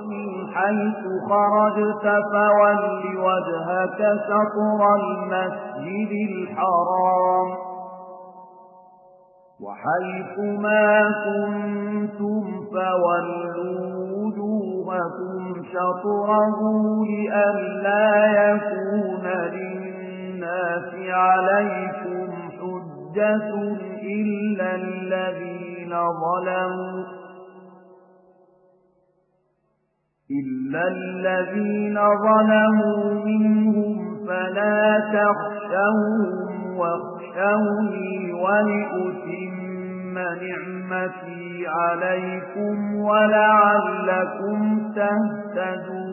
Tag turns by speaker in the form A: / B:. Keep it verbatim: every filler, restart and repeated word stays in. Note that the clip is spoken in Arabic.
A: من حيث خرجت فول وجهك شطر المسجد الحرام وحيث ما كنتم فولوا وجوهكم شطره لئلا يكون للناس عليكم حجة إلا الذين ظلموا إلا الذين ظلموا منهم فلا تخشوهم واخشوني ولأتم نعمتي عليكم ولعلكم تهتدون